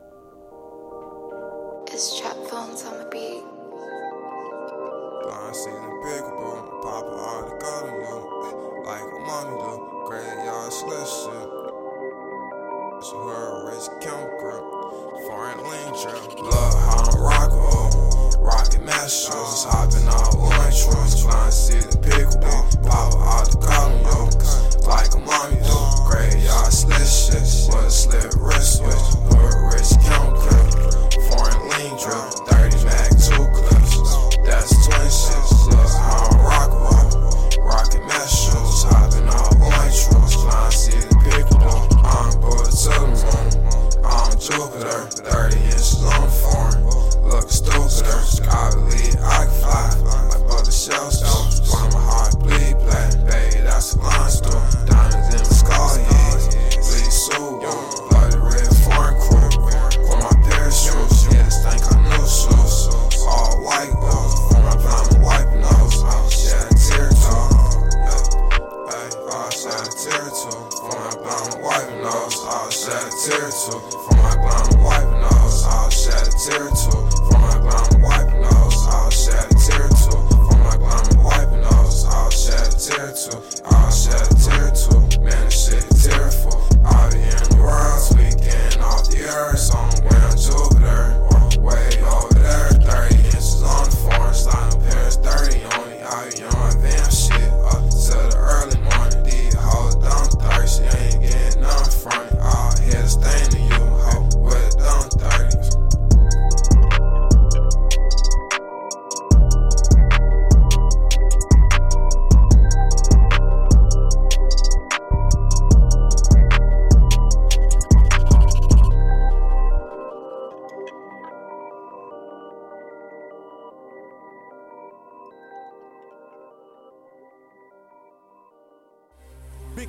S7: It's Trap Phones on the beat.
S23: Blind season big boom, pop all the golden loot, like a mommy do, graveyard slush shit. So her rich count grip. Foreign lean trip, love how I'm rockin', rockin' mesh shoes, hoppin' all orange rooms, flying see the pickleball, pop out the column, yo, like a mommy do, graveyard slit shit, with a slit wrist switch, hood rich count clip, foreign lean drip, 30 mag 2 clips, that's twin shit, love how I'm rockin' mesh shoes, hoppin' all orange rooms, flying see the pickleball, I'm bored to the moon. I'm Jupiter, 30 inches on the foreign. Look stupider, scholarly, I can fly like butter shells. Why my heart bleed black, baby, that's a line stool. Diamonds in my skull, yeah, bleed so bloody red foreign crew. For my pair of shoes, yeah, this thing got new shoes. All white, for my blind white nose. I'll shed a tear too. I'll shed a tear too. For my blind white nose, I'll shed a tear too. I'm wiping nose, I'll shed a tear too. For my blind wiping nose, I'll shed a tear too. For my blind wiping nose, I'll shed a tear too. I'll shed a tear too. Man, this shit tearful. I'll be in the world tweaking off the earth. Somewhere in Jupiter, or way over there. 30 inches on the foreign, sliding parents 30 only. I'll be on damn shit up till the early morning. These hoes dumb thirsty, ain't getting none from it. I'll hit a stain to you, ho. With a dumb 30s.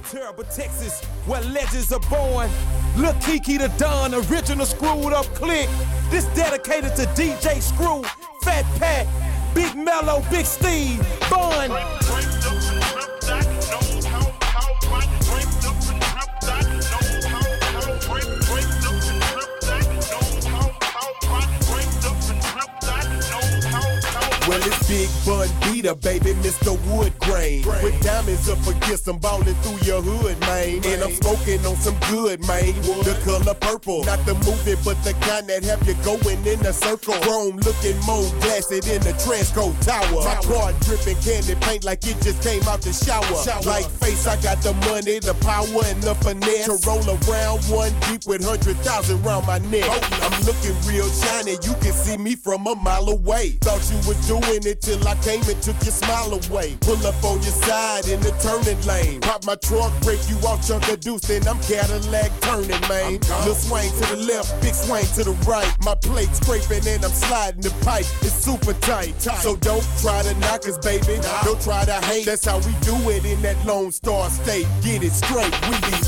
S4: Terrible Texas, where legends are born. Lil Kiki the Don, original screwed up click. This dedicated to DJ Screw, Fat Pat, Big Mello, Big Steve, Bun. Well, it's Big Bun Beater, baby, Mr. Wood Grain. With diamonds up against them, ballin' through your hood, man. And I'm smoking on some good, man. The color purple, not the movie, but the kind that have you going in a circle. Chrome looking more glassy than the Transco Tower. My car dripping candy paint like it just came out the shower. Like face, I got the money, the power, and the finesse to roll around one deep with 100,000 round my neck. I'm looking real shiny, you can see me from a mile away. Thought you was doing it till I came and took your smile away. Pull up on your side in the turning lane. Pop my trunk, break you off, chunk of deuce, then I'm Cadillac turning, man. Little swing to the left, big swing to the right. My plate scraping and I'm sliding the pipe. It's super tight. So don't try to knock us, baby. Don't try to hate. That's how we do it in that Lone Star State. Get it straight. We be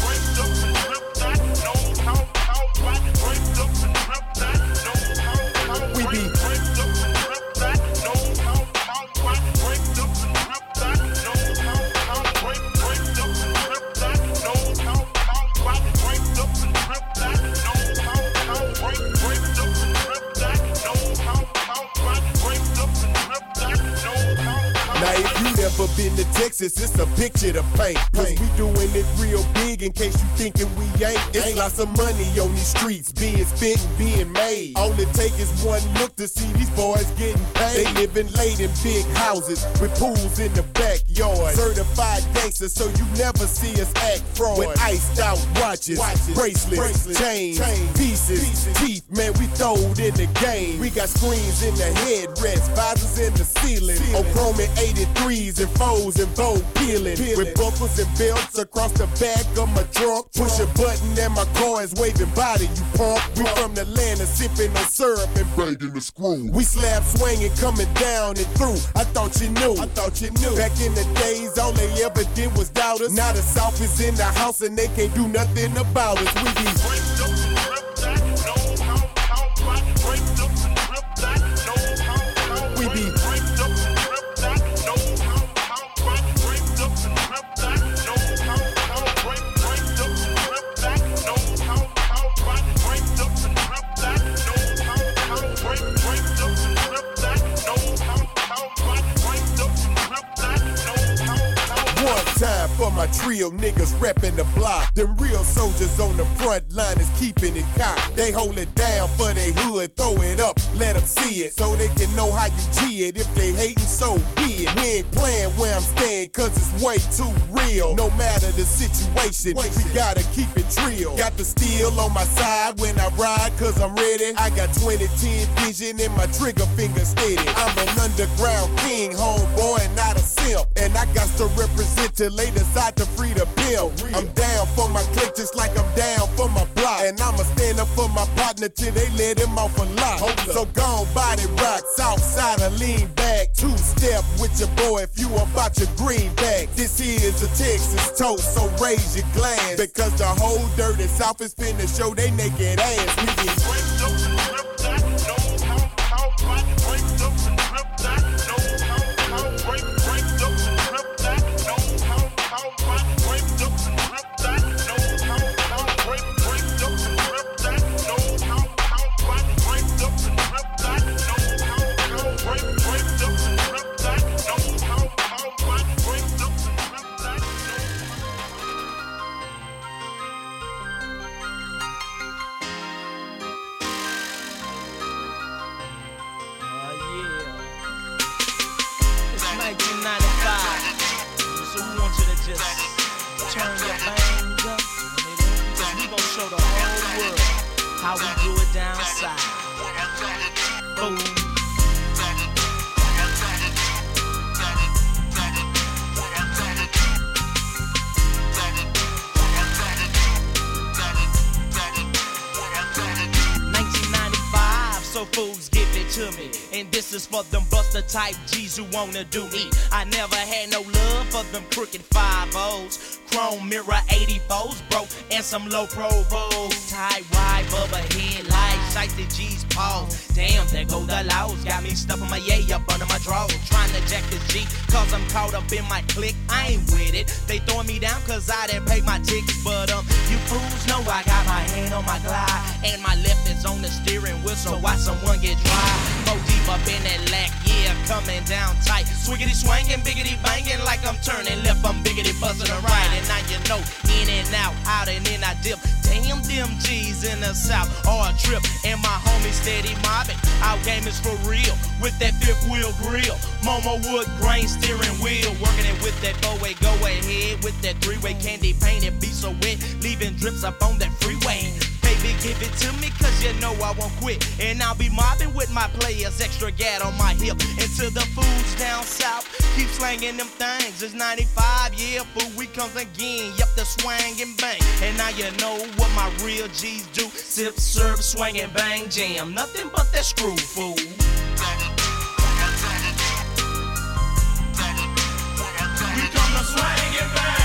S4: been to Texas, it's a picture to paint. Cause we doing it real big in case you thinking we ain't. It's lots of money on these streets being spent and being made. All it take is one look to see these boys getting paid. They living late in big houses with pools in the backyard. Certified gangsters, so you never see us act fraud. With iced out watches, bracelets, chains, pieces, teeth, man, we throwed in the game. We got screens in the headrest, visors in the ceiling. On chrome 83s and 4s and bow peeling. With buckles and belts across the back of my trunk. Push a button and my car is waving by to you, punk. We from the land of sipping on syrup and banging the screw. We slap swinging, coming down and through. I thought you knew. Back in the days, all they ever did was doubt us. Now the South is in the house and they can't do nothing about us. We be time for my trio niggas reppin' the block. Them real soldiers on the front line is keeping it cocked. They hold it down for they hood, throw it up, let them see it. So they can know how you G it. If they hatin', so be it. We ain't playin' where I'm staying, cause it's way too real. No matter the situation, we gotta keep it real. Got the steel on my side when I ride, cause I'm ready. I got 20/10 vision and my trigger finger steady. I'm an underground king, homeboy, and not a simp. And I got to represent till they decide to free the bill. I'm down for my clique just like I'm down for my block. And I'ma stand up for my partner till they let him off a lot. So gone body rock, south side or lean back. Two-step with your boy if you about your greenback. This is a Texas toast, so raise your glass. Because the whole dirty South is finna show they naked ass. We get
S8: how we do it down south. Boom. So fools give it to me.
S1: And this is for them buster type G's who wanna do me. I never had no love for them crooked 5-0s. Chrome mirror 84s, bro, and some low provos. Tight wide bubba headlights, sight the G's pause. Damn, there go the laws. Got me stuffing my yay up under my drawers. Trying to jack this G, cause I'm caught up in my clique. I ain't with it. They throwing me down cause I didn't pay my tickets. But you fools know I got my hand on my glide. And my left is on the steering wheel, so watch someone get dry. Go deep up in that lack, yeah, coming down tight. Swiggity swangin', biggity bangin', like I'm turning left, I'm biggity buzzing to right. And now you know, in and out and in I dip. Damn them G's in the south, or a trip. And my homie steady mobbing, our game is for real. With that fifth wheel grill, Momo wood grain steering wheel. Working it with that 4-way, go ahead. With that 3-way candy painted, be so wet, leaving drips up on that freeway. Baby, give it to me, cause you know I won't quit. And I'll be mobbing with my players, extra gat on my hip. And to the fools down south, keep slanging them things. It's 95, yeah, fool, we comes again. Yep, the swang and bang. And now you know what my real G's do. Sip, serve, swang and bang, jam. Nothing but that screw, fool. We come to swang and bang.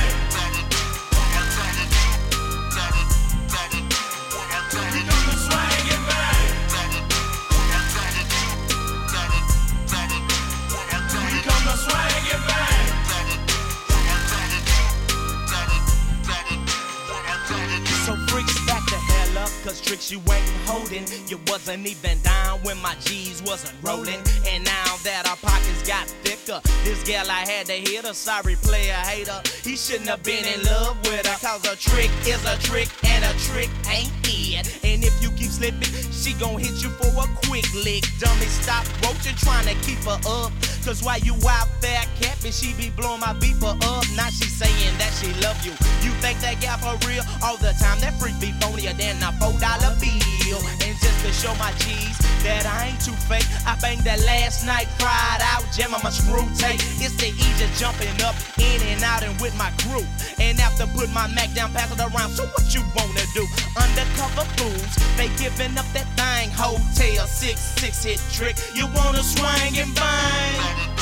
S1: So freaks back the hell up, cause tricks you ain't holding. You wasn't even down when my G's wasn't rolling. And now that our pockets got thicker, this gal I had to hit her, sorry player hater. He shouldn't have been in love with her, cause a trick is a trick and a trick ain't it. And if you keep slipping, she gon' hit you for a quick lick. Dummy, stop roaching, trying to keep her up. Cause while you out there capping, she be blowing my beeper up. Now she saying that she love you. You think that gal for real? All the time, that freak be phonier than a $4 bill. And just to show my G's that I ain't too fake, I banged that last night, cried out, jam on my screw tape. It's the easy jumping up, in and out, and with my crew. And after put my Mac down, pass it around, so what you wanna do? Undercover fools, they giving up that thing. Hotel 6 hit trick, you wanna swing and bang.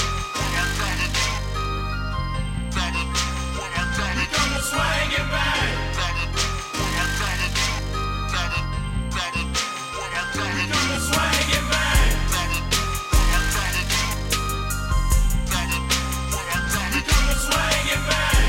S1: We gonna swing and bang. We gonna swing and bang. We gonna swing and bang.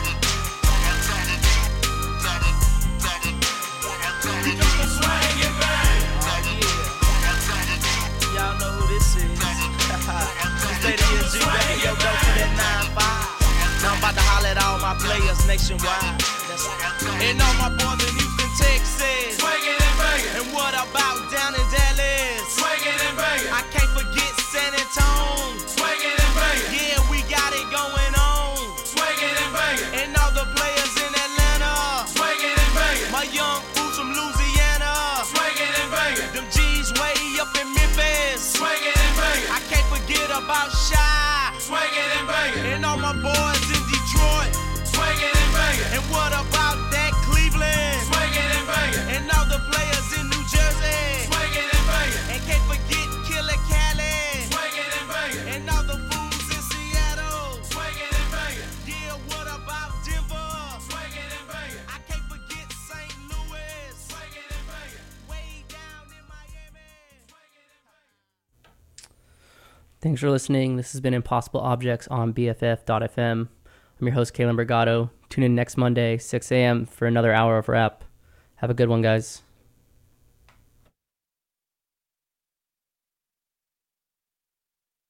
S1: We gonna swing and bang. Oh yeah. Y'all know who this is. This lady is G baby, yo, go to that 9-5. Now I'm about to holler at all my players nationwide. And all my boys in Houston, Texas. Swinging and banging. And what about down in Dallas? Swinging and banging. I can't forget San Antonio. Swinging and banging. Yeah, we got it going on. Swinging and banging. And all the players in Atlanta. Swinging and banging. My young fools from Louisiana. Swinging and banging. Them G's way up in Memphis. Swinging and banging. I can't forget about Shy. Swinging and banging. And all my boys in Detroit. Swinging and banging. And what about that Cleveland? Swinging and banging. And all the players in New Jersey. Swinging and banging. And can't forget Killer Cali. Swinging and banging. And all the fools in Seattle. Swinging and banging. Yeah, what about Denver? Swinging and banging. I can't forget St. Louis. Swinging and banging. Way down in Miami.
S2: Thanks for listening. This has been Impossible Objects on BFF.fm. I'm your host, Kalen Brigado. Tune in next Monday, 6 a.m. for another hour of rap. Have a good one, guys.